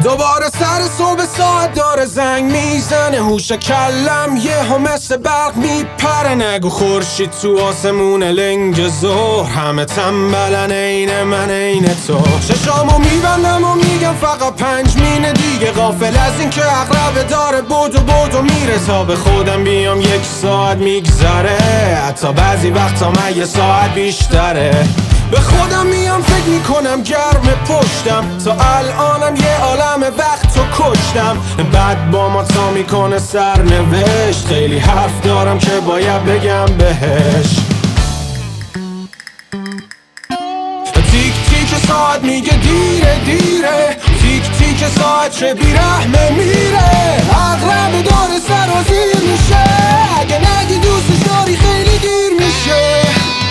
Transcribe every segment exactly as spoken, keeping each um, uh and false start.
دوباره سر صبح ساعت داره زنگ میزنه، هوش کلم یه ها مثل برق میپره. نگو خورشید تو آسمون لنگ ظهر، همه تنبلن عین من عین تو. چشامو میبندم و میگم فقط پنج مینه دیگه، غافل از این که عقربه داره بودو بودو میره. تا به خودم بیام یک ساعت میگذره، حتی بعضی وقتا من یه ساعت بیشتره. به خودم میام فکر میکنم گرم پشتم، تا الانم یه عالم وقت تو کشتم. بعد با ما تا میکنه سرنوشت، خیلی حرف دارم که باید بگم بهش. تیک تیک ساعت میگه دیره دیره، تیک تیک ساعت چه بیرحمه میره. عقربه داره سرازیر میشه، اگه نگی دوستش داری خیلی دیر میشه.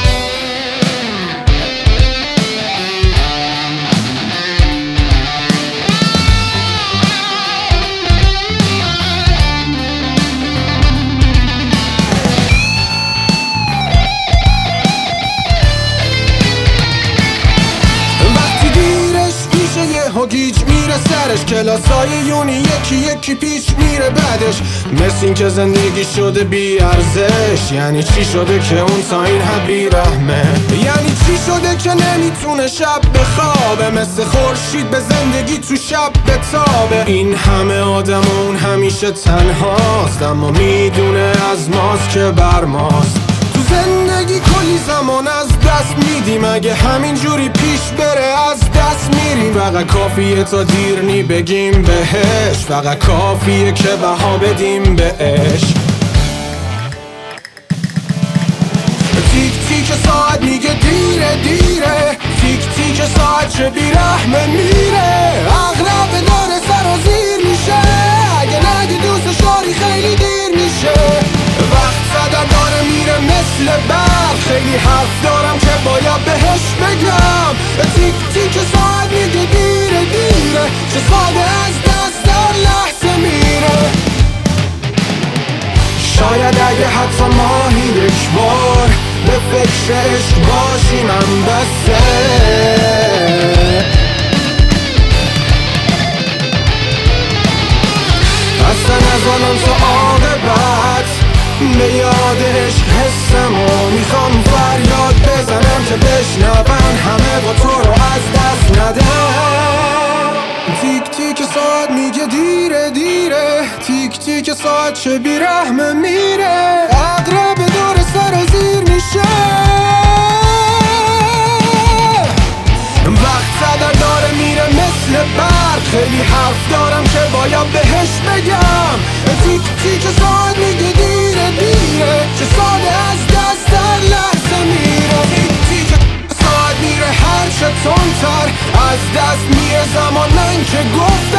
گیج میره سرش، کلاسای یونی یکی یکی پیچ میره بعدش. مثل این که زندگی شده بی ارزش، یعنی چی شده که اون تا این حد بی رحمه؟ یعنی چی شده که نمیتونه شب بخوابه، مثل خورشید به زندگی تو شب بتابه. این همه آدم و اون همیشه تنهاست، اما میدونه از ماست که بر ماست. تو زندگی کلی زمان از دست میدیم، اگه همین جوری پیش بره از دست میریم. فقط کافیه تا دیر نی بگیم بهش، فقط کافیه که بها بدیم بهش. تیک تیک ساعت میگه دیره دیره، تیک تیک ساعت چه بیرحمه میره. عقربه داره سرازیر میشه، اگه نگی دوستش داری خیلی دیر میشه. وقت زدن داره میره مثل برق، خیلی حرف دارم که باید بهش بگم. تیک تیک ساعت میگه دیره دیره، چه ساده از دست در لحظه میره. شاید اگه حتی ماهی یک بار به فکر عشق باشیم هم بسه. اصلا از آنم تا عاقبت به یاد عشق حسم و میخوام فریاد بزنم که بشنون همه با تو رو از دست ندم. تیک تیک ساعت میگه دیره دیره، تیک تیک ساعت چه بیرحمه میره. عقربه داره سرازیر میشه، وقت زدن داره میره مثل برق. خیلی حرف دارم که باید بهش بگم. تیک تیک ساعت میگه دیره دیره، چه ساده از دست در لحظه میره. تیک تیک ساعت میره هرچه تندتر، از دست میره زمان من که گفت